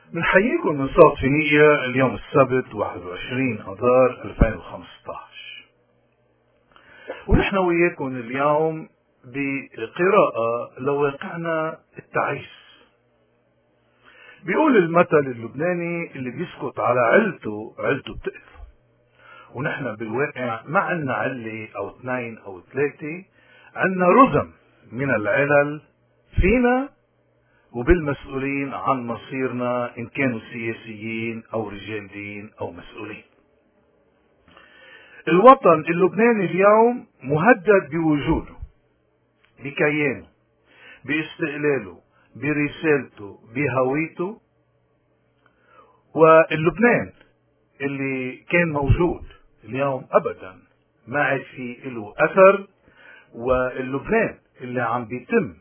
بنحييكم من صوت فينيقيا اليوم السبت 21 آذار 2015، ونحن وياكم اليوم بقراءة لواقعنا التعيس. بيقول المثل اللبناني اللي بيسكت على علته بتقتله، ونحن بالواقع ما عنا علة أو اثنين أو ثلاثة، عنا رزم من العلل فينا وبالمسؤولين عن مصيرنا، إن كانوا سياسيين أو رجال دين أو مسؤولين. الوطن اللبناني اليوم مهدد بوجوده، بكيانه، باستقلاله، برسالته، بهويته. واللبنان اللي كان موجود اليوم أبدا ما عاد في له أثر، واللبنان اللي عم بيتم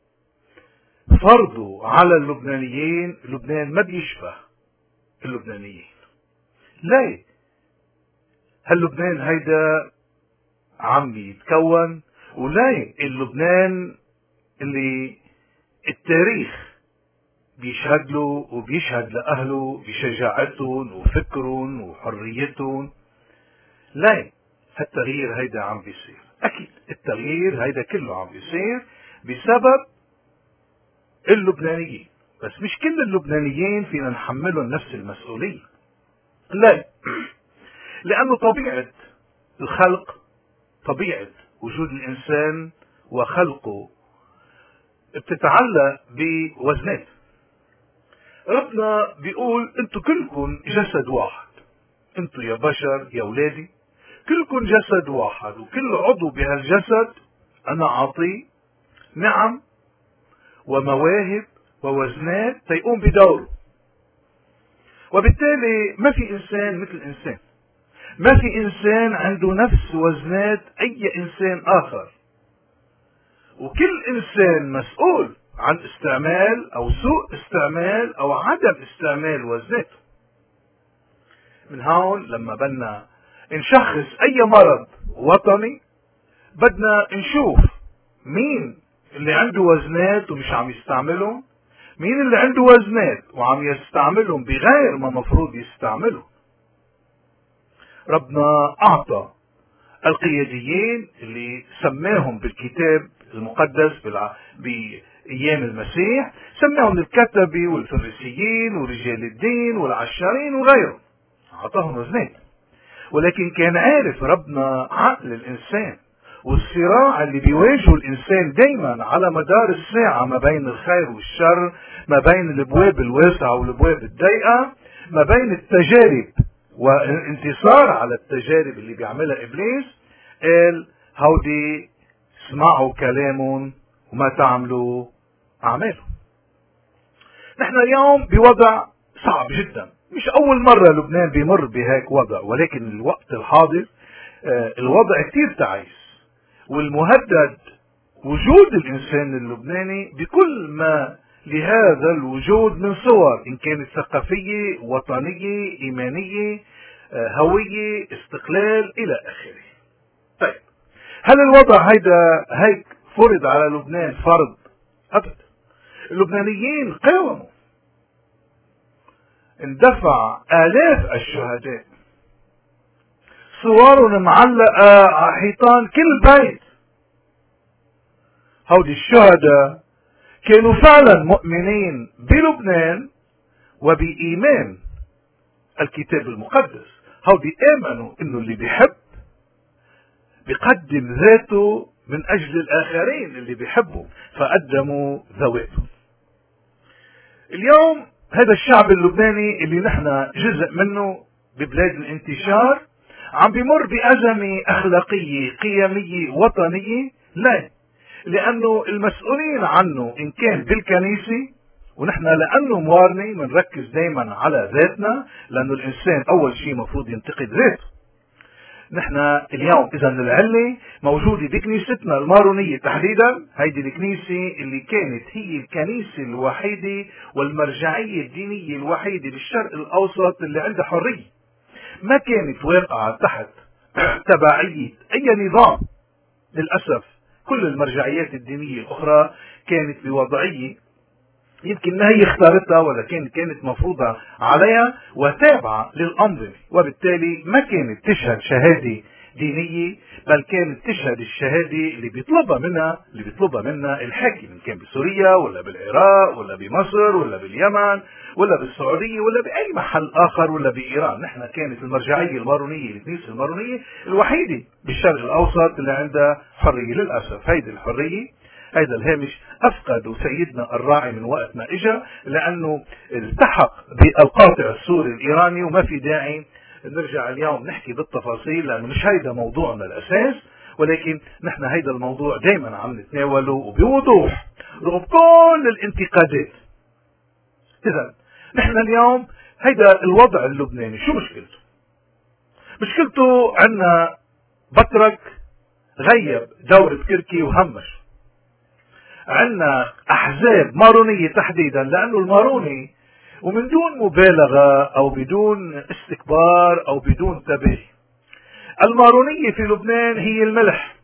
فرضه على اللبنانيين، لبنان ما بيشبه اللبنانيين. ليه هاللبنان هيدا عم بيتكون؟ وليه اللبنان اللي التاريخ بيشهد له وبيشهد لأهله بشجاعتهم وفكرهم وحريتهم؟ ليه هالتغيير هيدا عم بيصير؟ أكيد التغيير هيدا كله عم بيصير بسبب اللبنانيين، بس مش كل اللبنانيين فينا نحملهم نفس المسؤولية. لا، لأنه طبيعة الخلق، طبيعة وجود الإنسان وخلقه بتتعلق بوزنات. ربنا بيقول انتوا كلكم جسد واحد، انتوا يا بشر يا ولادي كلكم جسد واحد، وكل عضو بهالجسد انا اعطيه نعم ومواهب ووزنات تيقوم بدوره. وبالتالي ما في انسان مثل انسان، ما في انسان عنده نفس وزنات اي انسان اخر، وكل انسان مسؤول عن استعمال او سوء استعمال او عدم استعمال وزناته. من هون لما بدنا نشخص اي مرض وطني بدنا نشوف مين اللي عنده وزنات ومش عم يستعملهم، مين اللي عنده وزنات وعم يستعملهم بغير ما مفروض يستعملهم. ربنا اعطى القياديين اللي سماهم بالكتاب المقدس بأيام المسيح، سماهم الكتبة والفريسيين ورجال الدين والعشارين وغيرهم، أعطاهم وزنات. ولكن كان عارف ربنا عقل الإنسان والصراع اللي بيواجهه الإنسان دايما على مدار الساعة ما بين الخير والشر، ما بين الابواب الواسعة والابواب الضيقة، ما بين التجارب والانتصار على التجارب اللي بيعملها إبليس. قال هودي اسمعوا كلامهم وما تعملوا أعمالهم. نحن اليوم بوضع صعب جدا، مش أول مرة لبنان بيمر بهيك وضع، ولكن الوقت الحاضر الوضع كتير تعيس، والمهدد وجود الإنسان اللبناني بكل ما لهذا الوجود من صور، إن كانت ثقافية، وطنية، إيمانية، هوية، استقلال إلى آخره. طيب هل الوضع هيدا هيك فرض على لبنان فرض؟ أبدا. اللبنانيين قاوموا، اندفع آلاف الشهداء، صورهم معلقة على حيطان كل بيت. هودي الشهداء كانوا فعلا مؤمنين بلبنان وبإيمان الكتاب المقدس. هودي آمنوا إنه اللي بيحب بيقدم ذاته من أجل الآخرين اللي بيحبوا، فقدموا ذواتهم. اليوم هذا الشعب اللبناني اللي نحن جزء منه ببلاد الانتشار عم بيمر بأزمة أخلاقية قيمية وطنية. لا، لأنه المسؤولين عنه إن كان بالكنيسة، ونحن لأنه موارني بنركز دايما على ذاتنا، لأنه الإنسان أول شيء مفروض ينتقد ذاته. نحن اليوم إذا العلة موجودة بكنيستنا المارونية تحديدا، هيدي الكنيسة اللي كانت هي الكنيسة الوحيدة والمرجعية الدينية الوحيدة بالشرق الأوسط اللي عندها حرية، ما كانت واقعة تحت تبعية أي نظام. للأسف كل المرجعيات الدينية الأخرى كانت بوضعية يمكن هي اختارتها ولكن كانت مفروضة عليها وتابعة للأنظمة، وبالتالي ما كانت تشهد شهادة دينية، بل كانت تشهد الشهادة اللي بيطلبها منها الحاكم، إن كان بسوريا ولا بالعراق ولا بمصر ولا باليمن ولا بالسعودية ولا بأي محل آخر ولا بإيران. نحن كانت المرجعية المارونية، الكنيسة المارونية الوحيدة بالشرق الأوسط اللي عندها حرية. للأسف هيدي الحرية، هيدا الهامش أفقدوا سيدنا الراعي من وقت ما إجا، لأنه التحق بالقاطع السوري الإيراني، وما في داعي نرجع اليوم نحكي بالتفاصيل لأنه مش هيدا موضوعنا الأساس، ولكن نحن هيدا الموضوع دايما عم نتناوله وبوضوح رغم كل الانتقادات. إذا نحن اليوم هيدا الوضع اللبناني شو مشكلته؟ مشكلته عنا بطرك غيب دور بكركي وهمش، عنا أحزاب مارونية تحديدا، لأنه الماروني ومن دون مبالغة أو بدون استكبار أو بدون تباهي، المارونية في لبنان هي الملح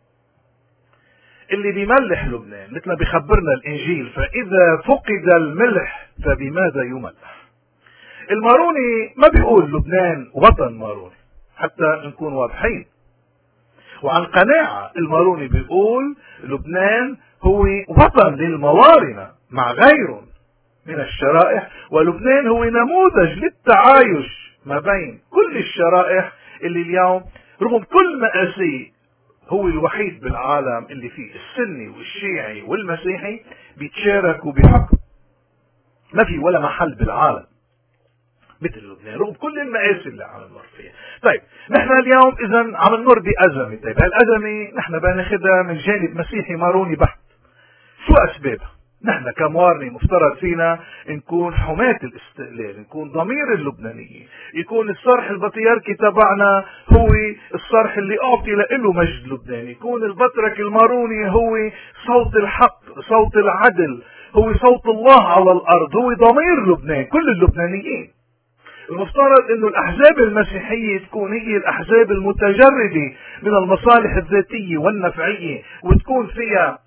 اللي بيملح لبنان، مثل ما بيخبرنا الإنجيل: فإذا فقد الملح فبماذا يملح؟ الماروني ما بيقول لبنان وطن ماروني، حتى نكون واضحين. وعن قناعة الماروني بيقول لبنان هو وطن للموارنة مع غيره من الشرائح، ولبنان هو نموذج للتعايش ما بين كل الشرائح اللي اليوم رغم كل مآسيه هو الوحيد بالعالم اللي فيه السني والشيعي والمسيحي بيتشاركوا بحكم. ما في ولا محل بالعالم مثل لبنان رغم كل المآسي اللي عم نمر فيها. طيب نحن اليوم اذا عم نمر بأزمة. طيب هالأزمة نحن بناخدها من جانب مسيحي ماروني بحت. شو أسبابها؟ نحن كموارنة مفترض فينا نكون حماة الاستقلال، نكون ضمير اللبنانيين، يكون الصرح البطيركي تبعنا هو الصرح اللي أعطي له مجد لبناني، يكون البطرك الماروني هو صوت الحق، صوت العدل، هو صوت الله على الأرض، هو ضمير لبنان، كل اللبنانيين. المفترض انه الاحزاب المسيحية تكون هي الاحزاب المتجردة من المصالح الذاتية والنفعية، وتكون فيها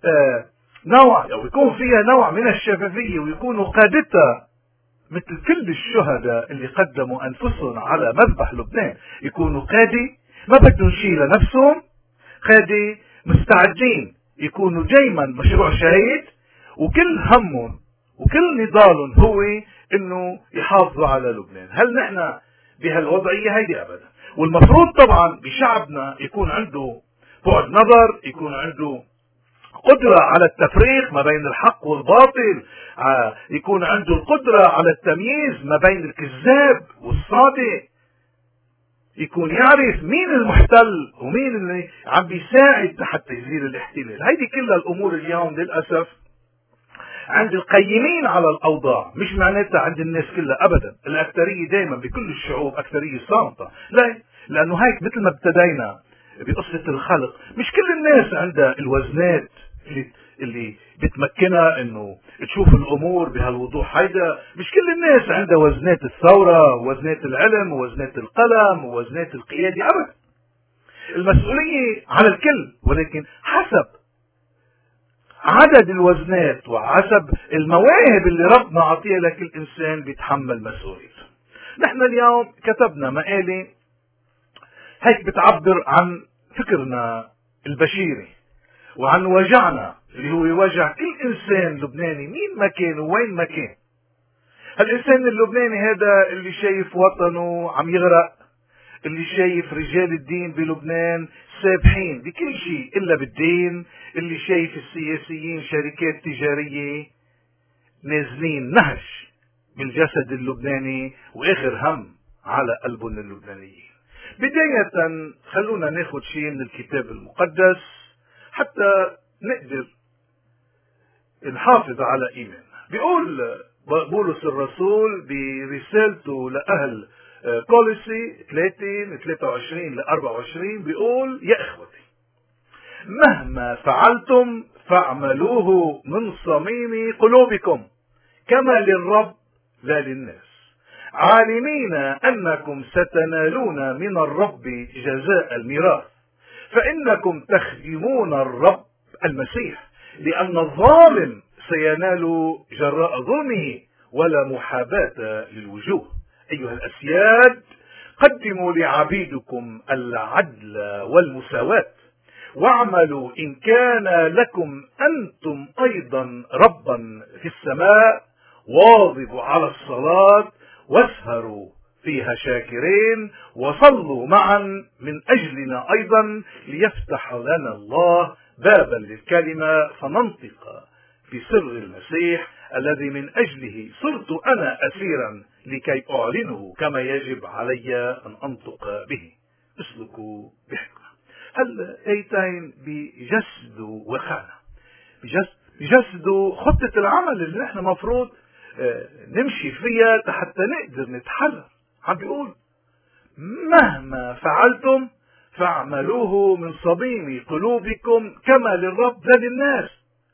يكون فيها نوع من الشفافية، ويكونوا قادتها مثل كل الشهداء اللي قدموا انفسهم على مذبح لبنان، يكونوا قادة ما بدهم شيء لنفسهم، قادة مستعدين يكونوا دايما مشروع شهيد، وكل همهم وكل نضالهم هو انه يحافظوا على لبنان. هل نحن بهالوضعية هيدي؟ ابدا. والمفروض طبعا بشعبنا يكون عنده بعد نظر، يكون عنده قدرة على التفريق ما بين الحق والباطل، يكون عنده القدرة على التمييز ما بين الكذاب والصادق، يكون يعرف مين المحتل ومين اللي عم بيساعد حتى يزيل الاحتلال. هيدي كلها الامور اليوم للأسف عند القيمين على الأوضاع، مش معناتها عند الناس كلها أبدا. الأكثرية دائما بكل الشعوب أكثرية صامتة. لا، لأنه هيك مثل ما ابتدينا بقصة الخلق، مش كل الناس عندها الوزنات اللي بتمكنها انه تشوف الامور بهالوضوح. هيدا مش كل الناس عندها وزنات الثورة ووزنات العلم ووزنات القلم ووزنات القيادة ابدا. المسؤولية على الكل، ولكن حسب عدد الوزنات وحسب المواهب اللي ربنا عطيها لكل انسان بيتحمل مسؤوليته. نحن اليوم كتبنا مقالة هيك بتعبر عن فكرنا البشيري وعن وجعنا اللي هو وجع كل انسان لبناني مين ما كان ووين ما كان. هالانسان اللبناني هذا اللي شايف وطنه عم يغرق، اللي شايف رجال الدين بلبنان سابحين بكل شيء إلا بالدين، اللي شايف السياسيين شركات تجارية نازلين نهش بالجسد اللبناني وآخر هم على قلبهم اللبنانيين. بداية خلونا ناخد شيء من الكتاب المقدس حتى نقدر نحافظ على إيماننا. بيقول بولس الرسول برسالته لأهل كولوسي 3:23-24 بيقول: يا إخوتي، مهما فعلتم فاعملوه من صميم قلوبكم كما للرب لا للناس، عالمين أنكم ستنالون من الرب جزاء الميراث، فإنكم تخدمون الرب المسيح، لأن الظالم سينال جراء ظلمه ولا محاباة للوجوه. أيها الأسياد، قدموا لعبيدكم العدل والمساواة، واعملوا إن كان لكم أنتم أيضا ربا في السماء، واظبوا على الصلاة واسهروا فيها شاكرين، وصلوا معا من أجلنا أيضا ليفتح لنا الله بابا للكلمة فننطق في سر المسيح الذي من أجله صرت أنا أسيرا لكي أعلنه كما يجب علي أن أنطق به. اسلكوا بحكمة. هالآيتين بيجسدوا وخانة، بيجسدوا خطة العمل اللي نحن مفروض نمشي فيها حتى نقدر نتحرر. عم بيقول مهما فعلتم فاعملوه من صميم قلوبكم كما للرب لا للناس،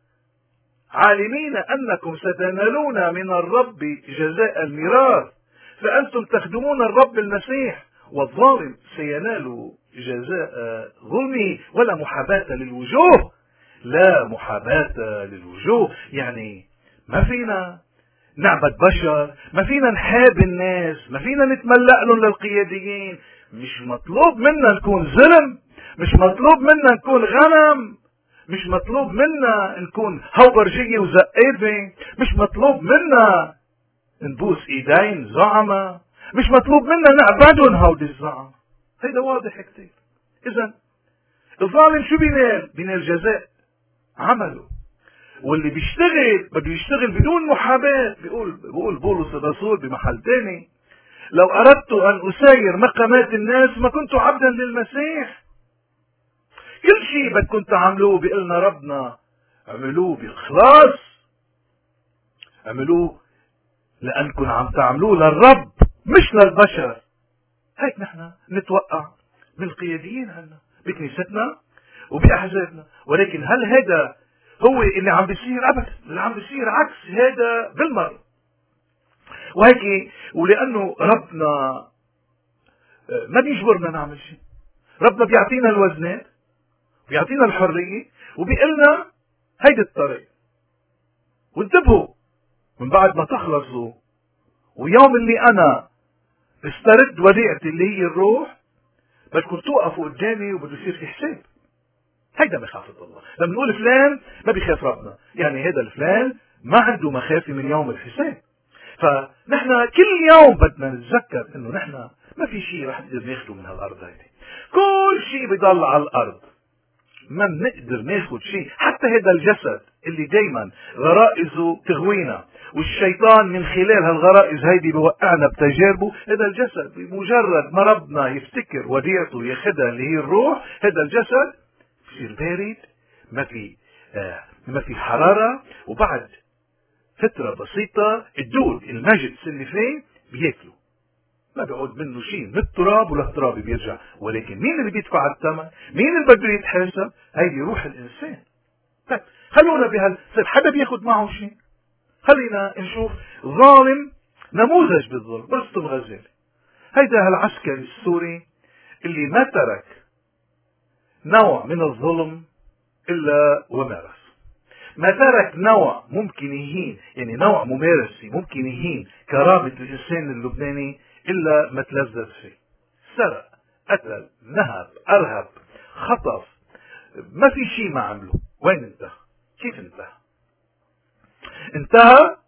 عالمين أنكم ستنالون من الرب جزاء الميراث، فأنتم تخدمون الرب المسيح، والظالم سينال جزاء ظلمه ولا محاباة للوجوه. لا محاباة للوجوه يعني ما فينا نعبد بشر، ما فينا نحاب الناس، ما فينا نتملأ لهم للقياديين. مش مطلوب منا نكون ظلم، مش مطلوب منا نكون غنم، مش مطلوب منا نكون هوبرجية وزقابة، مش مطلوب منا نبوس ايدين زعمة، مش مطلوب منا نعبدهم هودي الزعمة. هيدا واضح كتير. اذا الظالم شو بينال؟ بينال جزاء عمله. واللي بيشتغل بده يشتغل بدون محاباة. بيقول بولس الرسول بمحل تاني: لو اردت ان اساير مقامات الناس ما كنت عبدا للمسيح. كل شيء بدكم تعملوه بيقلنا ربنا اعملوه بإخلاص، اعملوه لأنكم عم تعملوه للرب مش للبشر. هيك نحن نتوقع من القياديين عنا بكنيستنا وبأحزابنا. ولكن هل هذا هو اللي عم بيصير؟ أبدا. اللي عم بيصير عكس هذا بالمرة. وهيك ولأنه ربنا ما بيجبرنا نعمل شيء، ربنا بيعطينا الوزنات، بيعطينا الحرية، وبيقلنا هيدي الطريق. وانتبهوا، من بعد ما تخلصوا ويوم اللي أنا استرد وديعتي اللي هي الروح، بدكم توقفوا قدامي وبده يصير في حساب. هيدا مخافة الله. لما نقول فلان ما بيخاف ربنا، يعني هذا الفلان ما عنده مخافة من يوم الحساب. فنحن كل يوم بدنا نتذكر انه نحن ما في شيء رح نقدر ناخده من هالارض هيدي. كل شيء بيضل على الارض، ما بنقدر ناخد شيء. حتى هذا الجسد اللي دايما غرائزه تغوينا، والشيطان من خلال هالغرائز هيدي بوقعنا بتجاربه. هذا الجسد بمجرد ما ربنا يفتكر وديعته ياخدها اللي هي الروح، هذا الجسد بصير بارد، ما في حرارة، وبعد فترة بسيطة الدود المجد اللي فيه بياكله، ما بيعود منه شيء من التراب ولا التراب بيرجع. ولكن مين اللي بيدفع الثمن؟ مين اللي بده يتحاسب؟ هيدي روح الانسان. طيب خلونا حدا بياخد معه شيء. خلينا نشوف ظالم نموذج بالظلم، رستم غزالي. هيدا هالعسكري السوري اللي ما ترك نوع من الظلم الا ومارس، ما ترك نوع ممكن يهين، يعني نوع ممارسي ممكن يهين كرامة الانسان اللبناني الا ما تلذذ فيه. سرق، قتل، نهب، ارهب، خطف، ما في شيء ما عمله. وين انتهى؟ كيف انتهى؟ انتهى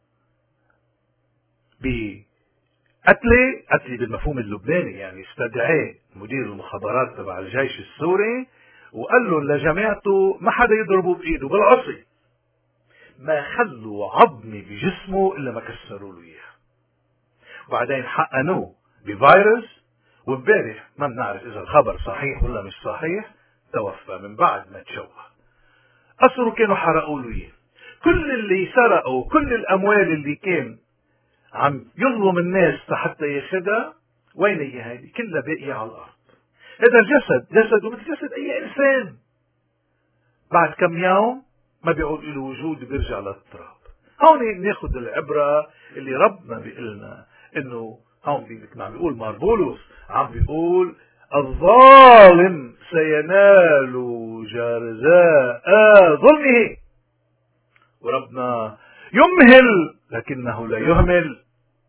قتلي بالمفهوم اللبناني، يعني استدعاه مدير المخابرات تبع الجيش السوري وقال له لجماعته ما حدا يضربه بايده بالعصي، ما خلوا عظمي بجسمه الا ما كسروا له اياه. وبعدين حقنوه بفيروس، وامبارح ما بنعرف اذا الخبر صحيح ولا مش صحيح، توفى من بعد ما تشوه. قصره كانوا حرقوا له اياه. كل اللي سرقوا، كل الاموال اللي كان عم يظلم الناس حتى ياخدها، وين هي هذه؟ كلها باقية على الارض. هذا جسده مثل جسد اي انسان، بعد كم يوم ما بيعود له وجود، بيرجع للتراب. هون ناخذ العبرة اللي ربنا بيقلنا انه هون عم بيقول ماربولوس، عم بيقول الظالم سينال جزاء ظلمه وربنا يمهل لكنه لا يهمل،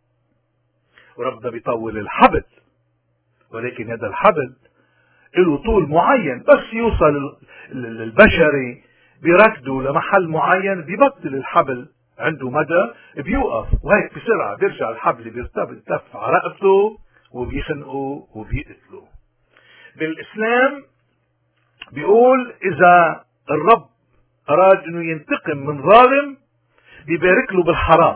وربنا بيطول الحبل، ولكن هذا الحبل له طول معين، بس يوصل البشري بيركضوا لمحل معين بيبطل الحبل عنده مدى بيوقف، وهيك بسرعة بيرجع الحبل بيرتف على رقبته وبيخنقوا وبيقتلوا. بالإسلام بيقول إذا الرب أراد إنه ينتقم من ظالم بيبارك له بالحرام.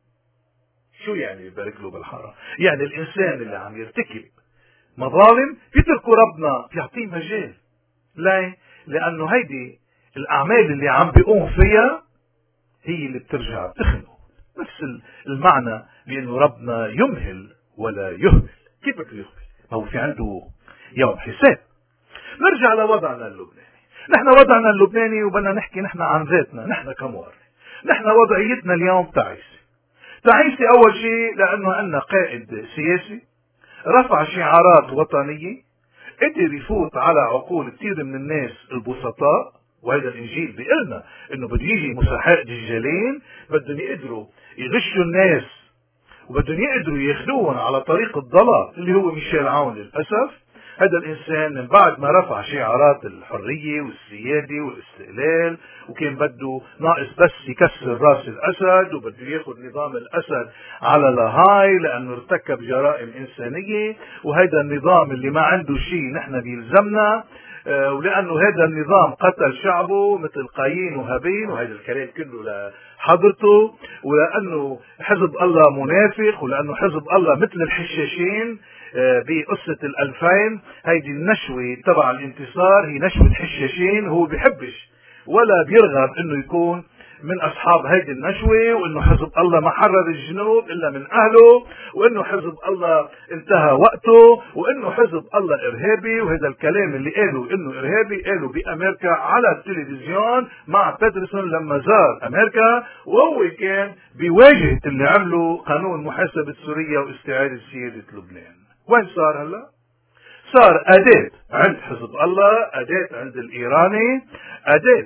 شو يعني بيبارك له بالحرام؟ يعني الإنسان اللي عم يرتكب مظالم بيتركوا ربنا بيعطيه مجال. ليه؟ لأنه هيدي الأعمال اللي عم بيقوم فيها هي اللي بترجع بتخنقه. نفس المعنى بأنه ربنا يمهل ولا يهمل. كيف بده يهمل؟ ما هو في عنده يوم حساب. نرجع لوضعنا اللبناني. نحن وضعنا اللبناني وبدنا نحكي نحن عن ذاتنا، نحن كمواطنين. نحن وضعيتنا اليوم تعيسة. تعيسة أول شيء لأنه عندنا قائد سياسي رفع شعارات وطنية قدر يفوت على عقول كثير من الناس البسطاء، وهذا الإنجيل بيقلنا إنه بده يجي مسحاء دجالين بدهم يقدروا يغشوا الناس وبدهم يقدروا ياخذوهم على طريق الضلال اللي هو ميشيل عون. للأسف هذا الإنسان من بعد ما رفع شعارات الحرية والسيادة والاستقلال وكان بده ناقص بس يكسر راس الأسد وبده ياخذ نظام الأسد على لاهاي لأنه ارتكب جرائم إنسانية، وهذا النظام اللي ما عنده شيء نحن بيلزمنا، ولأنه هذا النظام قتل شعبه مثل قايين وهابيل، وهذا الكلام كله لحضرته، ولأنه حزب الله منافق، ولأنه حزب الله مثل الحشاشين بقصة 2000. هيدي النشوة تبع الانتصار هي نشوة حشاشين، هو بيحبش ولا بيرغب انه يكون من اصحاب هيدي النشوة، وانه حزب الله ما حرر الجنوب الا من اهله، وانه حزب الله انتهى وقته، وانه حزب الله ارهابي. وهذا الكلام اللي قالوا انه ارهابي قالوا بامريكا على التلفزيون مع بيترسون لما زار امريكا، وهو كان بيواجه اللي عملوا قانون محاسبة سوريا واستعادة سيادة لبنان. وين صار هلا؟ صار أداة عند حزب الله، أداة عند الإيراني، أداة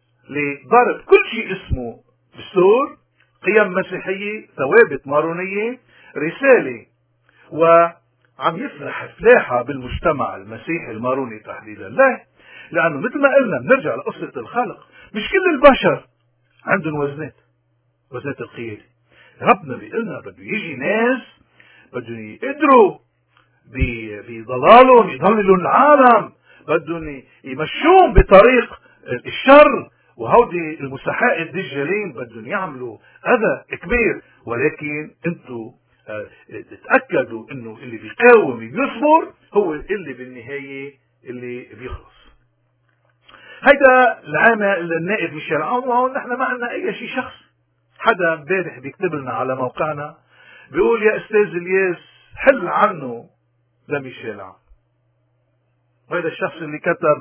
لضرب كل شيء اسمه دستور، قيم مسيحية، ثوابت مارونية، رسالة، وعم يفلح فلاحة بالمجتمع المسيحي الماروني تحديدا. لا، لأنه مثل ما قلنا بنرجع لقصة الخلق، مش كل البشر عندهم وزنات القيادة. ربنا بيقلنا بده يجي ناس بدهم يقدروا بضلالهم يضللوا العالم، بدهم يمشون بطريق الشر، وهودي المسحاء الدجالين بدهم يعملوا أذى كبير. ولكن انتوا تتأكدوا انه اللي بيقاوم بيصبر هو اللي بالنهاية اللي بيخلص. هيدا العامل النائب ميشيل عون. وهون نحن ما عندنا اي شيء شخص. حدا امبارح بيكتب لنا على موقعنا بيقول يا استاذ الياس حل عنه لميشيل عون. وهذا الشخص اللي كتب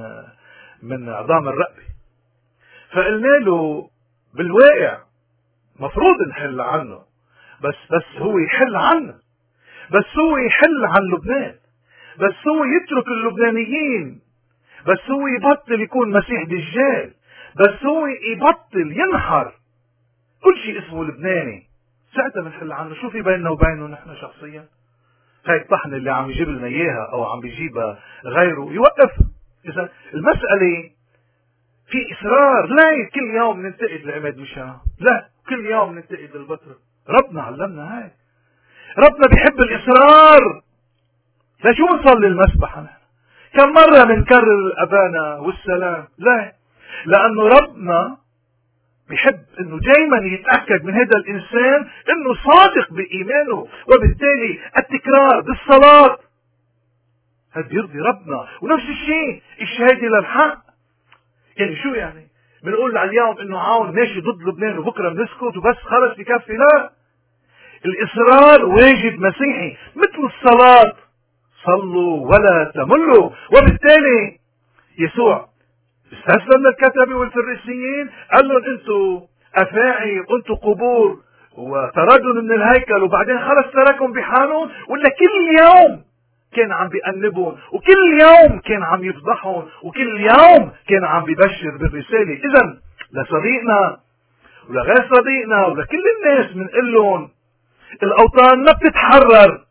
من عظام الرقبة. فقلنا له بالواقع مفروض نحل عنه، بس هو يحل عنا، بس هو يحل عن لبنان، بس هو يترك اللبنانيين، بس هو يبطل يكون مسيح دجال، بس هو يبطل ينحر كل شيء اسمه لبناني. ساعتها بنحل عنه. شو في بيننا وبينه نحن شخصيا؟ هاي الطحنة اللي عم يجيب لنا اياها او عم بيجيبها غيره يوقف. اذا المسألة في اصرار. لا كل يوم ننتقد لعماد ميشيل، لا كل يوم ننتقد للبطرة. ربنا علمنا هاي. ربنا بيحب الاصرار. لا شو نصلي المسبحة نحن كم مرة بنكرر الابانا والسلام؟ لا، لانه ربنا بيحب انه دائما يتأكد من هذا الانسان انه صادق بايمانه، وبالتالي التكرار بالصلاة هذا يرضي ربنا. ونفس الشيء الشهادة للحق. يعني شو يعني؟ بنقول على اليوم انه عون ماشي ضد لبنان وبكره بنسكت وبس خلص بكفي؟ لا، الاصرار واجب مسيحي مثل الصلاة. صلوا ولا تملوا. وبالتالي يسوع استسلم للكتبة والفريسيين، قال لهم انتوا افاعي وانتوا قبور، وطردوا من الهيكل، وبعدين خلص تركهم بحالهم. ولا كل يوم كان عم بيأنبهم، وكل يوم كان عم يفضحهم، وكل يوم كان عم بيبشر بالرسالة. اذا لصديقنا ولغير صديقنا ولكل الناس بنقول لهم الأوطان ما بتتحرر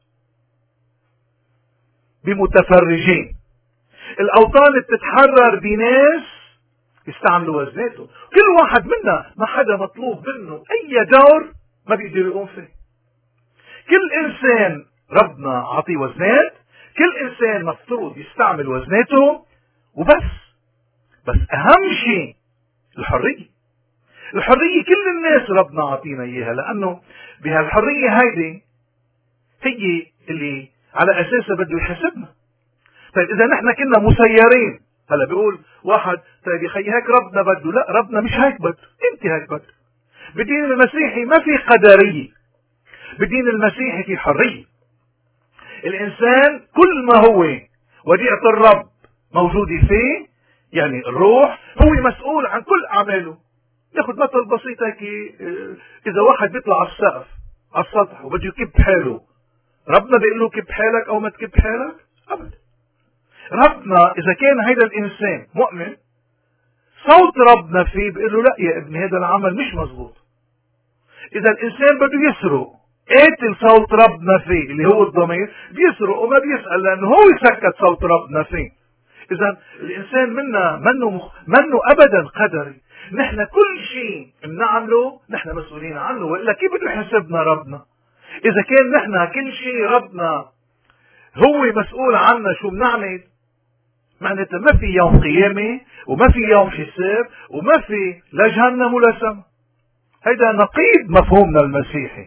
بمتفرجين، الأوطان بتتحرر بناس يستعملوا وزناته. كل واحد منا ما حدا مطلوب منه أي دور ما بيقدر يقوم فيه. كل إنسان ربنا عطيه وزنات، كل إنسان مفترض يستعمل وزناته وبس. بس أهم شيء الحرية. الحرية كل الناس ربنا عطينا إياها، لأنه بهالحرية هيدي هي اللي على أساسها بده يحاسبنا. طيب إذا نحن كنا مسيرين، هلا بيقول واحد طيب يا خي هيك ربنا بده. لا، ربنا مش هيك بده، أنت هيك بده. بالدين المسيحي ما في قدرية، بالدين المسيحي في حرية. الإنسان كل ما هو وديعة الرب موجودة فيه، يعني الروح، هو مسؤول عن كل أعماله. ياخذ مثل بسيط هيك، إذا واحد بيطلع على السقف على السطح وبده يكب حاله، ربنا بيقول له كب حالك أو ما تكب حالك؟ أبدا. ربنا إذا كان هيدا الإنسان مؤمن، صوت ربنا فيه بيقول له لا يا ابني هذا العمل مش مزبوط. إذا الإنسان بده يسرق، قاتل صوت ربنا فيه اللي هو الضمير، بيسرق وما بيسأل لأنه هو يسكت صوت ربنا فيه. إذا الإنسان منا منه أبدا قدري. نحن كل شيء بنعمله نحن مسؤولين عنه، وإلا كيف بده يحاسبنا ربنا؟ إذا كان نحن كل شيء ربنا هو مسؤول عنا شو بنعمل، معناتها ما في يوم قيامة وما في يوم حساب وما في لا جهنم ولا سما. هيدا نقيض مفهومنا المسيحي.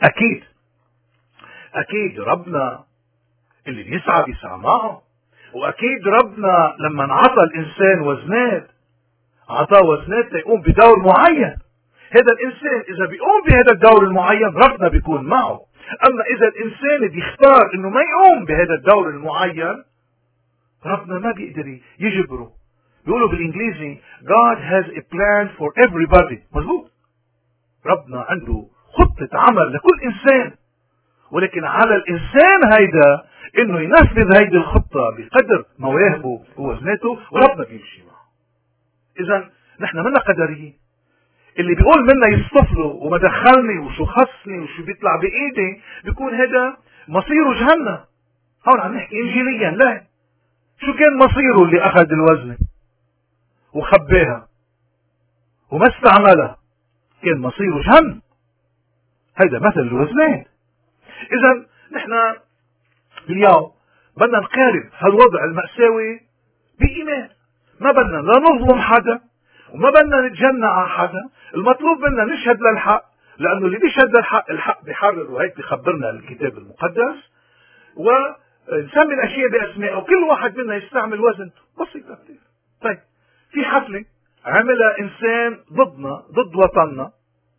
أكيد ربنا اللي بيسعى معه، وأكيد ربنا لما انعطى الإنسان وزنات عطاه وزنات ليقوم بدور معين. هذا الإنسان إذا بيقوم بهذا الدور المعين ربنا بيكون معه. أما إذا الإنسان بيختار إنه ما يقوم بهذا الدور المعين، ربنا ما بيقدر يجبره. بيقولوا بالإنجليزي God has a plan for everybody. مظبوط، ربنا عنده خطة عمل لكل إنسان، ولكن على الإنسان هيدا إنه ينفذ هيدي الخطة بقدر مواهبه ووزناته، وربنا بيمشي معه. إذا نحن منا قدريين. اللي بيقول منا يصطفله وما دخلني وشو خصني وشو بيطلع بإيدي بيكون هذا مصيره جهنم. هون عم نحكي إنجيليا. لا، شو كان مصيره اللي أخذ الوزنة وخباها وما استعملها؟ كان مصيره جهنم. هيدا مثل الوزنات. إذا نحن اليوم بدنا نقارب هالوضع المأساوي بإيمان. ما بدنا لا نظلم حدا وما بدنا نتجنى على حدا. المطلوب منا نشهد للحق، لأنه اللي بيشهد للحق الحق بيحرر، وهيك بخبرنا الكتاب المقدس. ونسمي الأشياء بأسماء، وكل واحد منا يستعمل وزنته. بسيطة كتير. طيب، في حفلة عملها إنسان ضدنا، ضد وطننا،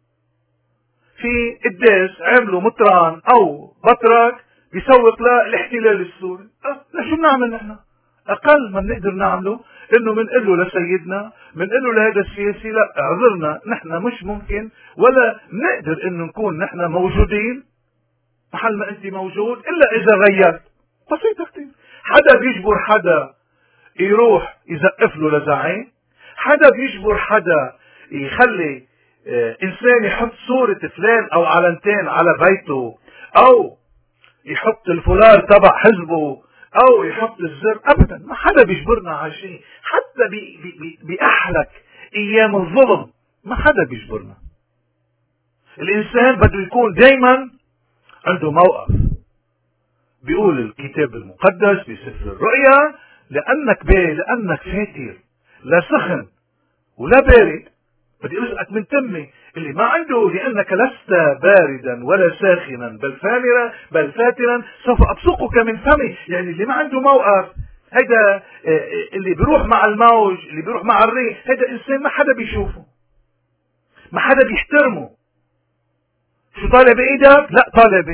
في قداس عملوا مطران أو بطرك بيسوق للاحتلال السوري. شو بنعمل نحن؟ أقل ما بنقدر نعمله إنه بنقول له لسيدنا، بنقول له لهذا السياسي لا اعذرنا، نحن مش ممكن ولا نقدر إنه نكون نحن موجودين محل ما أنت موجود إلا إذا غيرت. بسيطة كتير. حدا بيجبر حدا يروح يزقف له لزعيم، حدا بيجبر حدا يخلي إنسان يحط صورة فلان أو علامتين على بيته، أو يحط الفولار تبع حزبه، أو يحط الزر. أبدا ما حدا بيجبرنا على شيء. حتى بأحلك أيام الظلم ما حدا بيجبرنا. الإنسان بده يكون دايما عنده موقف. بيقول الكتاب المقدس بسفر الرؤيا لأنك فاتر لا سخن ولا بارد بدي أرزقك من تمي. اللي ما عنده لأنك لست باردا ولا ساخنا بل فاترا سوف أبصقك من فمي. يعني اللي ما عنده موقف، هيدا اللي بيروح مع الموج، اللي بيروح مع الريح، هيدا إنسان ما حدا بيشوفه، ما حدا بيحترمه. شو طالع بإيدك؟ لا،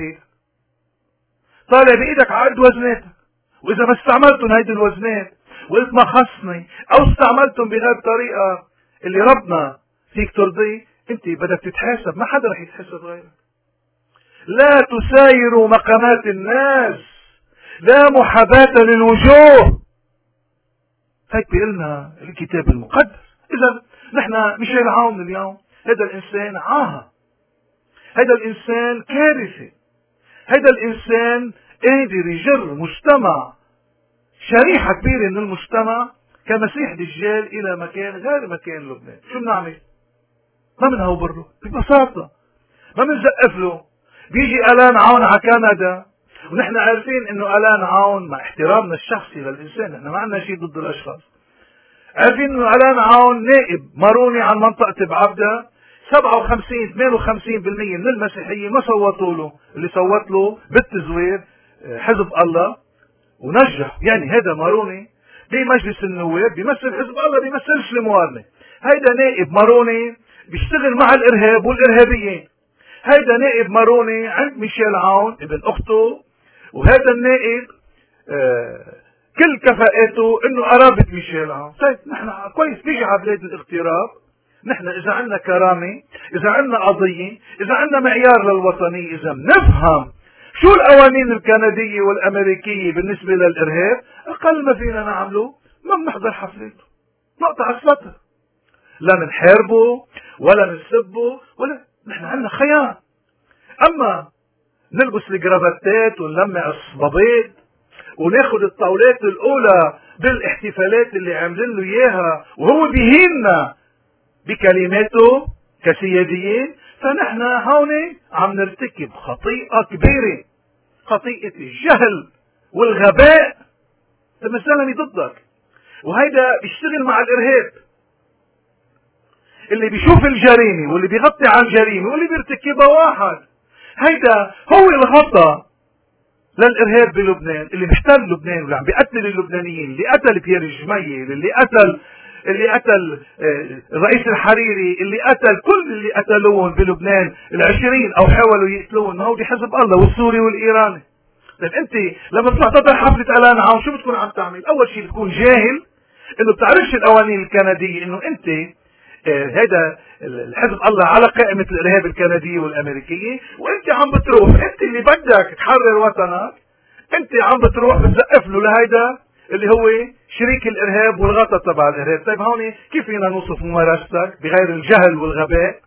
طالع بإيدك على قد وزناتك. وإذا ما استعملتم هيدي الوزنات وقلت ما خصني، أو استعملتم بهذه الطريقة اللي ربنا فيك ترضيه، انت بدك تتحاسب. ما حدا رح يتحاسب غيرك. لا تسايروا مقامات الناس، لا محاباة للوجوه. هيك بيقلنا الكتاب المقدس. اذا نحن مش العون اليوم، هذا الإنسان عاهة، هذا الإنسان كارثة، هذا الإنسان قادر يجر مجتمع، شريحة كبيرة من المجتمع كمسيح دجال إلى مكان غير مكان لبنان. شو بنعمل؟ ما بنهوبر له ببساطة، ما بنزقف له. بيجي ألان عون على كندا، ونحن عارفين انه ألان عون مع احترامنا الشخصي للإنسان، نحن ما عندنا شيء ضد الأشخاص، عارفين انه ألان عون نائب ماروني عن منطقة بعبدة، 57-58% من المسيحيين ما صوتوا له، اللي صوت له بالتزوير حزب الله ونجح. يعني هذا ماروني بمجلس النواب بيمثل حزب الله، بيمثلش الموارنة. هيدا نائب ماروني بيشتغل مع الإرهاب والإرهابيين. هيدا نائب ماروني عند ميشيل عون ابن أخته، وهذا النائب كل كفاءاته انه قرابة ميشيل عون. طيب نحن كويس بيجي على بلاد الاغتراب، نحن اذا عندنا كرامة، اذا عندنا قضية، اذا عندنا معيار للوطنية، اذا بنفهم شو القوانين الكندية والامريكية بالنسبة للارهاب، اقل ما فينا نعمله ما بنحضر حفلته، نقطع السطر، لا منحاربه ولا منسبه ولا، نحن عندنا خيار. اما نلبس الجرافاتات ونلمع الصبابيط وناخد الطاولات الاولى بالاحتفالات اللي عاملين له اياها وهو بيهيننا بكلماته كسياديين، فنحن هون عم نرتكب خطيئة كبيرة، خطيئة الجهل والغباء. الزلمة ضدك، وهيدا بيشتغل مع الارهاب اللي بيشوف الجريمة واللي بيغطي على الجريمة واللي بيرتكبها واحد. هيدا هو الغطى للارهاب بلبنان اللي محتل لبنان واللي عم بيقتل اللبنانيين، اللي قتل بيير الجميل، اللي قتل الرئيس الحريري، اللي قتل كل اللي قتلوهم بلبنان 20 او حاولوا يقتلوهم. ما هو دي حزب الله والسوري والايراني. طيب انت لما بتروح تحضر حفلة ألان عون شو بتكون عم تعمل؟ اول شيء بتكون جاهل انه بتعرفش القوانين الكندية، انه انت هذا الحزب الله على قائمة الارهاب الكندية والامريكية، وانت عم بتروح، انت اللي بدك تحرر وطنك، انت عم بتروح بتزقف له لهيدا اللي هو شريك الارهاب والغطا تبع الارهاب. طيب هون كيف فينا نوصف ممارستك بغير الجهل والغباء؟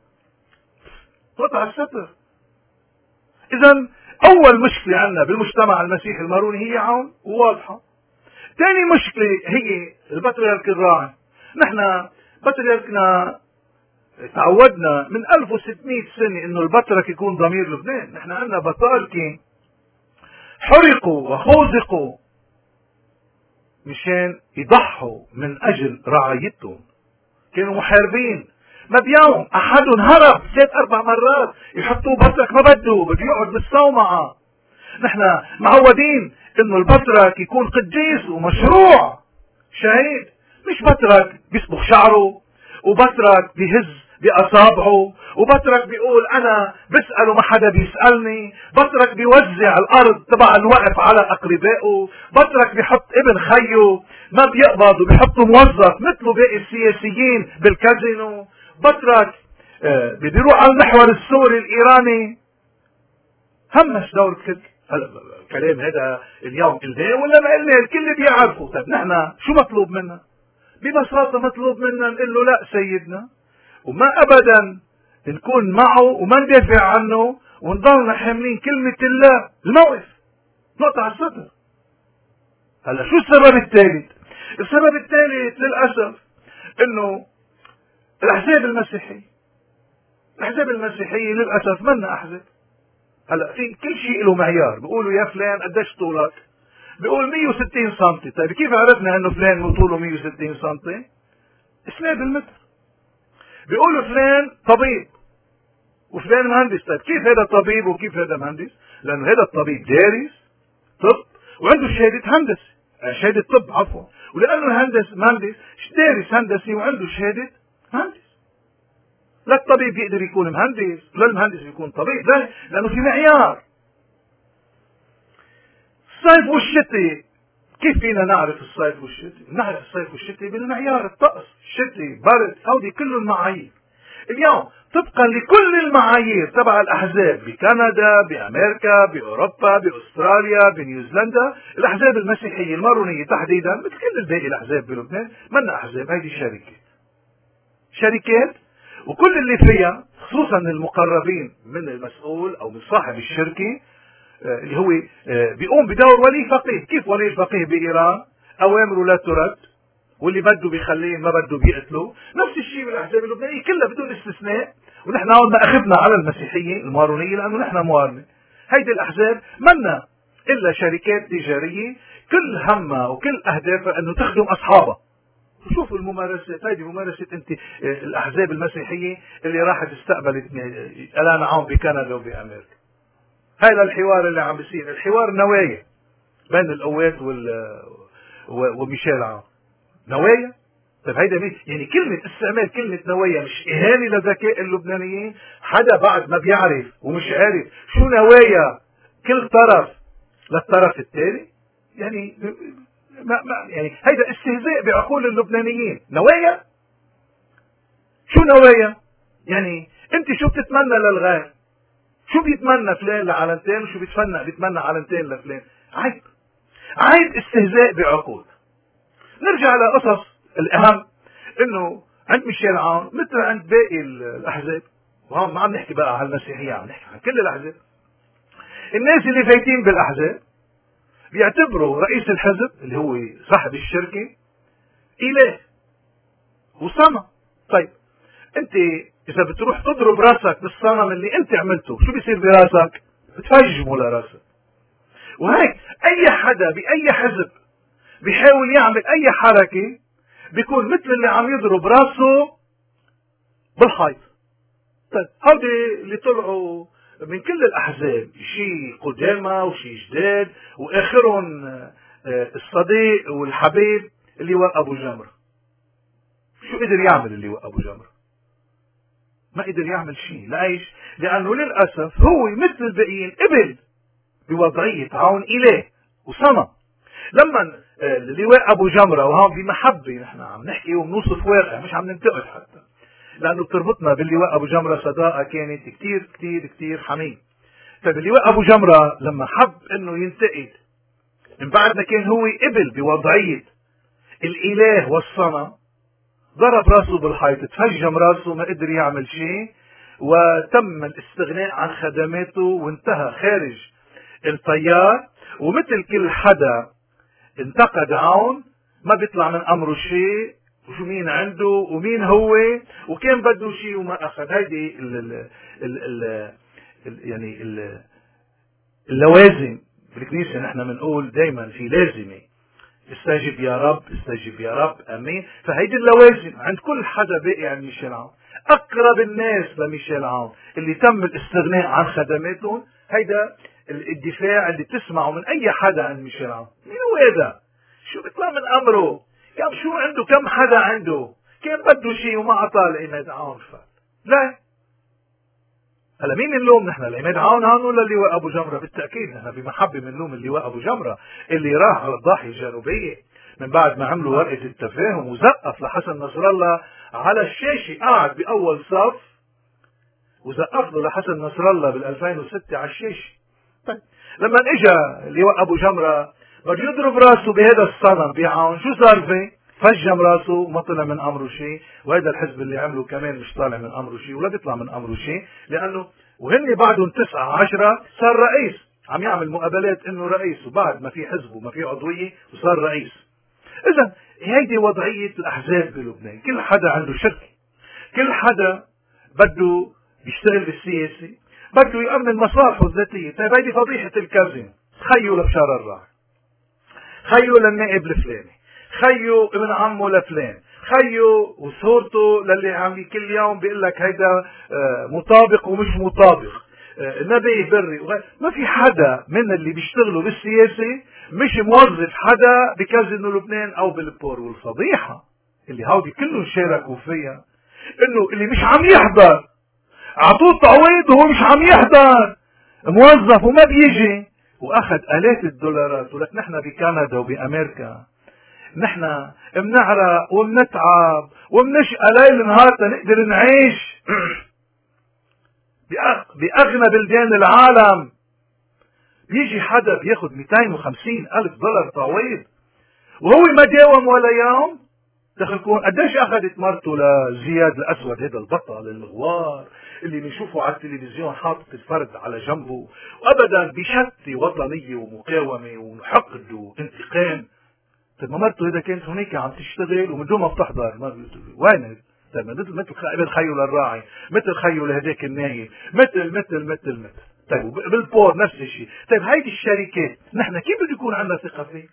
قطع الستر. اذا اول مشكلة عندنا بالمجتمع المسيحي الماروني هي عون وواضحة. ثاني مشكلة هي البطريرك الراعي. نحن بطريركنا تعودنا من 1600 سنة انه البطرك يكون ضمير لبنان. نحن عندنا بطاركة حرقوا وخوزقوا مشان يضحوا من اجل رعايتهم، كانوا محاربين. ما بيوم احدهم هرب 3-4 مرات يحطوه بطرك ما بده يقعد بالصومعة. نحن معودين انه البطرك يكون قديس ومشروع شهيد، مش بطرك بيصبغ شعره وبطرك بيهز بأصابعه وبطرك بيقول انا بسأل وما حدا بيسألني، بطرك بيوزع الارض تبع الوقف على اقربائه، بطرك بيحط ابن خيه ما بيقبض وبيحطه موظف مثله باقي السياسيين بالكازينو، بطرك بيروح على المحور السوري الايراني. همش دور كل الكلام هذا اليوم قلناه ولا ما قلناه؟ الكل بيعرفه. طيب نحن شو مطلوب منا؟ ببساطة مطلوب منا نقول له لا سيدنا، وما ابدا نكون معه وما ندافع عنه ونضلنا حاملين كلمة الله الموقف، نقطع السطر. هلا شو السبب الثالث؟ السبب الثالث للأسف انه الاحزاب المسيحية للأسف منا احزاب. هلا في كل شيء له معيار، بيقولوا يا فلان قديش طولك؟ بيقول 160 سم. طيب كيف عرفنا انه فلان طوله 160 سم؟ اسناد المتر. بيقولوا فلان طبيب وفلان مهندس. طيب كيف هذا طبيب وكيف هذا مهندس؟ لانه هذا الطبيب دارس طب وعنده شهادة هندسة، شهادة طب عفوا، ولانه مهندس دارس هندسي وعنده شهادة مهندس. لا الطبيب يقدر يكون مهندس ولا المهندس يكون طبيب، لا، لانه في معيار. الصيف والشتاء كيف فينا نعرف الصيف والشتاء؟ نعرف الصيف والشتاء بالمعيار الطقس، شتاء برد، هودي كل المعايير. اليوم طبقا لكل المعايير تبع الاحزاب بكندا، بامريكا، باوروبا، باستراليا، بنيوزيلندا، الاحزاب المسيحيه المارونيه تحديدا مثل كل الباقي الاحزاب بلبنان منا احزاب، هيدي شركات وكل اللي فيها خصوصا المقربين من المسؤول او من صاحب الشركة اللي هو بيقوم بدور ولي فقيه. كيف ولي الفقيه بإيران أوامره لا ترد، واللي بده بيخليه ما بده بيقتله. نفس الشيء بالأحزاب اللبنانية كلها بدون استثناء. ونحن هون ما أخذنا على المسيحية المارونية لأنه نحن موارنة. هيدي الأحزاب منا إلا شركات تجارية كل همها وكل أهدافها أنه تخدم أصحابها. شوفوا الممارسات، هذه ممارسة انت الأحزاب المسيحية اللي راحت استقبلت الآن عام بكندا وبأمريكا. هذا الحوار اللي عم بيصير، الحوار نوايا بين القوات وميشيل عون. نوايا؟ طيب هيدا مين؟ يعني كلمة استعمال كلمة نوايا مش إهانة لذكاء اللبنانيين؟ حدا بعد ما بيعرف ومش عارف شو نوايا كل طرف للطرف الثاني؟ يعني يعني هيدا استهزاء بعقول اللبنانيين. نوايا؟ شو نوايا؟ يعني انت شو بتتمنى للغير؟ شو بيتمنى فلان لعلنتين وشو بيتمنى علنتين لفلان؟ عيب، عيب استهزاء بعقول. نرجع لقصص الأهم، انه عند ميشيل عون مثل عند باقي الأحزاب، وهون ما عم نحكي بقى على المسيحية، عم نحكي عن كل الأحزاب. الناس اللي فايتين بالأحزاب بيعتبروا رئيس الحزب اللي هو صاحب الشركة إله وصنم. طيب انت اذا بتروح تضرب راسك بالصنم اللي انت عملته شو بيصير براسك؟ بتفجمه لراسك. وهيك اي حدا باي حزب بيحاول يعمل اي حركة بيكون مثل اللي عم يضرب راسه بالحيط. طيب هودي اللي طلعوا من كل الاحزاب، شيء قدامى وشيء جداد، واخرهم الصديق والحبيب اللواء ابو جمرة. شو قدر يعمل اللواء ابو جمرة؟ ما قدر يعمل شيء. ليش؟ لأنه للأسف هو مثل الباقيين قبل بوضعية عون إله وصنم. لما اللواء أبو جمرة، وهون بمحبة نحن عم نحكي وبنوصف واقع مش عم ننتقد حتى، لأنه بتربطنا باللواء أبو جمرة صداقة كانت كتير كتير كتير حميم. طيب اللواء أبو جمرة لما حب إنه ينتقد من بعد ما كان هو قبل بوضعية الإله والصنم، ضرب راسه بالحيط، تفجم راسه، ما قدر يعمل شيء، وتم الاستغناء عن خدماته وانتهى خارج التيار. ومثل كل حدا انتقد عون ما بيطلع من امره شيء، وشو مين عنده ومين هو وكان بده شيء وما اخذ. هيدي يعني اللوازم بالكنيسة. نحن بنقول دايما في لازمة: استجب يا رب، استجب يا رب، امين. فهيدي اللوازم عند كل حدا باقي عن ميشيل عون. اقرب الناس لميشيل عون اللي تم الاستغناء عن خدماتهم، هيدا الدفاع اللي بتسمعه من اي حدا عن ميشيل عون. مين هو هذا؟ شو بيطلع من امره؟ شو عنده؟ كم حدا عنده؟ كان بده شيء وما اعطاه لعماد عون. لا، هلا مين اللوم؟ نحن لعماد عون هون ولا اللواء ابو جمرة؟ بالتاكيد نحن بمحبه بنلوم اللواء ابو جمرة اللي راح على الضاحيه الجنوبيه من بعد ما عملوا ورقه التفاهم وزقف لحسن نصر الله على الشاشه، قاعد باول صف وزقف له لحسن نصر الله بال 2006 على الشاشه. طيب لما اجى اللواء ابو جمرة بده يضرب راسه بهذا الصنم بعون، شو صار فيه؟ فجم راسه وما طلع من امره شيء. وهذا الحزب اللي عمله كمان مش طالع من امره شيء ولا بيطلع من امره شيء، لانه وهن بعدهم 9-10 صار رئيس، عم يعمل مقابلات انه رئيس، وبعد ما في حزب وما في عضويه وصار رئيس. اذا هيدي وضعيه الاحزاب بلبنان. كل حدا عنده شركه، كل حدا بده يشتغل بالسياسه، بده يأمن مصالحه الذاتيه. طيب هيدي فضيحه الكازينو. خيو لبشار الراعي، خيو للنائب الفلاني، خيو ابن عمه لفلان، خيو وصورته للي عم كل يوم بيقول لك هيدا مطابق ومش مطابق، نبي بري. ما في حدا من اللي بيشتغلوا بالسياسة مش موظف حدا بكازينو لبنان او بالبور. والفضيحة اللي هودي كلهم شاركوا فيها انه اللي مش عم يحضر اعطوه تعويض وهو مش عم يحضر، موظف وما بيجي واخذ آلاف الدولارات. ولك نحن بكندا وبامريكا نحن بنعرق وبنتعب وبنشقى ليل نهار تنقدر نعيش بأغنى بلدان العالم. بيجي حدا بياخد 250,000 دولار تعويض وهو ما داوم ولا يوم. دخلكم قديش اخذت مرته لزياد الاسود، هذا البطل المغوار اللي بنشوفه على التلفزيون حاطط الفرد على جنبه، وابدا بشتي وطنيه ومقاومه وحقد وانتقام. طيب ما مرته اذا كانت هناك عم تشتغل ومن دون ما بتحضر، وين؟ طيب مثل خيو للراعي، مثل خيو لهداك النايم، مثل طيب بالبور نفس الشيء. طيب هيدي الشركات نحن كيف بده يكون عندنا ثقه فيه؟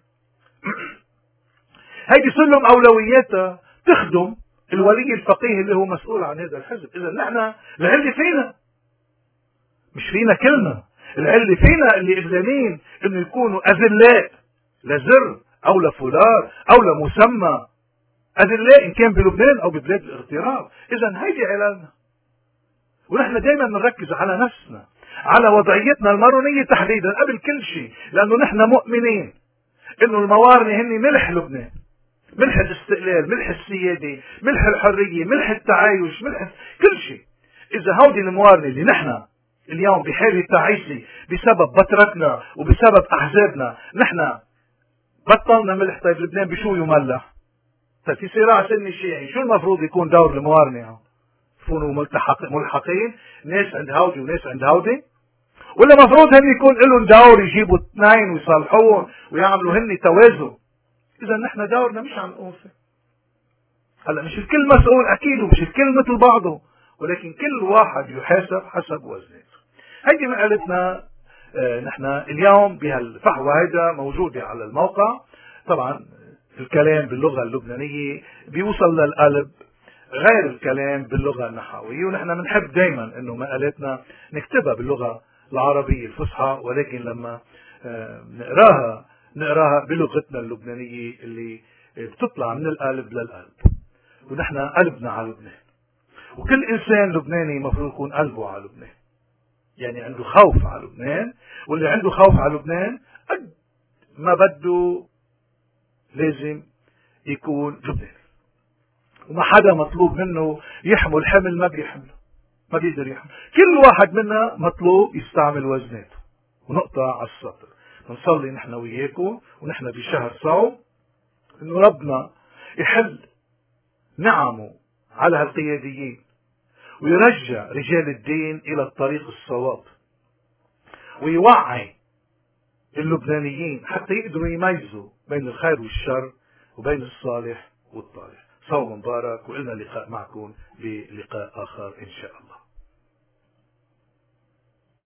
هيدي سلم اولوياتها تخدم الولي الفقيه اللي هو مسؤول عن هذا الحزب. اذا نحن العله فينا، مش فينا كلنا، العله فينا اللي قبلانين انه يكونوا اذلاء لزر او لفلان او لمسمى، اذلاء ان كان بلبنان او ببلاد الاغتراب. اذا هيدي علالنا، ونحن دائما بنركز على نفسنا، على وضعيتنا المارونيه تحديدا قبل كل شيء، لانه نحن مؤمنين انه الموارنه هن ملح لبنان، ملح الاستقلال، ملح السياده، ملح الحريه، ملح التعايش، ملح كل شيء. اذا هودي الموارنه اللي نحن اليوم بحاله تعيسه بسبب بطرتنا وبسبب احزابنا نحن بطلنا ملح، طيب لبنان بشو يملح؟ طيب في صراع سني شيعي، شو المفروض يكون دور الموارنه؟ يكونوا ملحقين، ناس عند هودي وناس عند هودي، ولا مفروض هن يكون لهم دور يجيبوا اثنين ويصلحوهم ويعملوا هن توازن؟ اذا نحن دورنا مش عم نقول فيه. هلا مش الكل مسؤول اكيد، ومش الكل مثل بعضه، ولكن كل واحد يحاسب حسب وزنته. هيدي مقالتنا نحن اليوم بهالفحوى هيدا موجودة على الموقع. طبعا الكلام باللغة اللبنانية بيوصل للقلب غير الكلام باللغة النحوية، ونحن بنحب دايما انه مقالاتنا نكتبها باللغة العربية الفصحى، ولكن لما نقراها بلغتنا اللبنانية اللي بتطلع من القلب للقلب. ونحن قلبنا على لبنان، وكل انسان لبناني مفروض يكون قلبه على لبنان، يعني عنده خوف على لبنان، واللي عنده خوف على لبنان قد ما بده لازم يكون لبناني. وما حدا مطلوب منه يحمل حمل ما بيحمله، ما بيقدر يحمل. كل واحد منا مطلوب يستعمل وزناته. ونقطة على السطر، بنصلي نحن وياكم ونحن بشهر صوم انه ربنا يحل نعمه على هالقياديين ويرجع رجال الدين الى الطريق الصواب، ويوعي اللبنانيين حتى يقدروا يميزوا بين الخير والشر وبين الصالح والطالح. صوم مبارك، وإلنا لقاء معكم بلقاء آخر إن شاء الله.